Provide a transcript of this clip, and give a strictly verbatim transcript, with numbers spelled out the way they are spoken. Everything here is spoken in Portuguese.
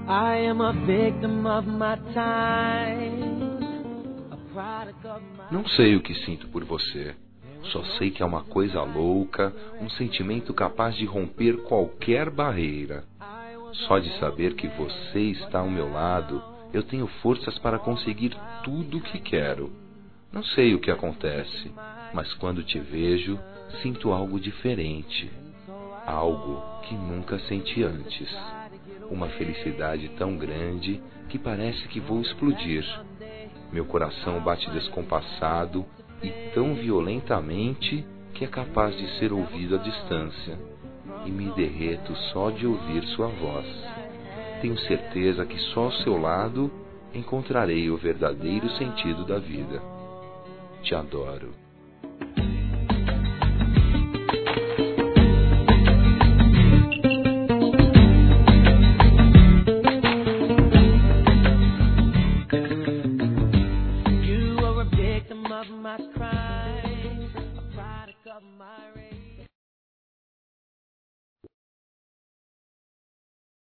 I am a victim of my time, a product of my... Não sei o que sinto por você. Só sei que é uma coisa louca, um sentimento capaz de romper qualquer barreira. Só de saber que você está ao meu lado, eu tenho forças para conseguir tudo o que quero. Não sei o que acontece, mas quando te vejo, sinto algo diferente. Algo que nunca senti antes. Uma felicidade tão grande que parece que vou explodir. Meu coração bate descompassado e tão violentamente que é capaz de ser ouvido à distância. E me derreto só de ouvir sua voz. Tenho certeza que só ao seu lado encontrarei o verdadeiro sentido da vida. Te adoro. You are a victim of my crime, a product of my race.